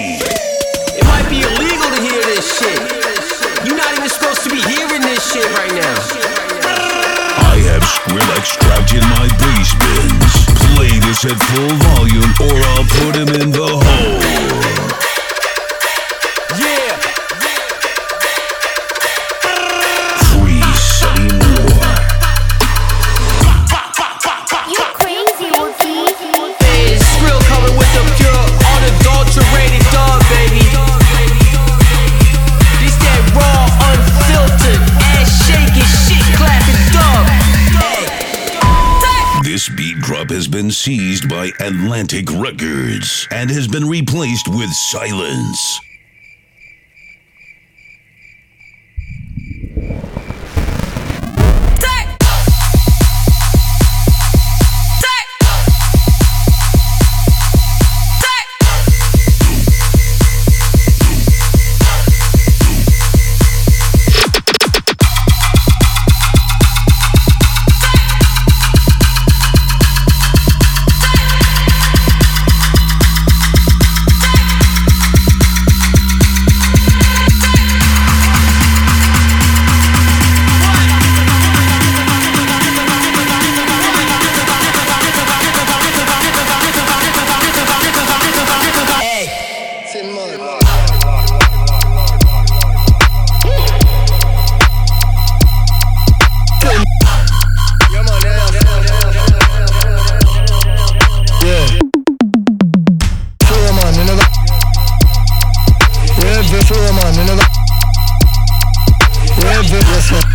It might be illegal to hear this shit. You're not even supposed to be hearing this shit right now. I have Skrillex trapped in my bass bins. Play this at full volume or I'll put him in the hole. Yeah. Free Sunny Moore. You crazy, Wookie. Hey, it's Skrill coming with the pure, unadulterated dub, baby. This that raw, unfiltered, ass shaking, shit clapping dub. This beat drop has been seized by Atlantic Records and has been replaced with silence. Yeah,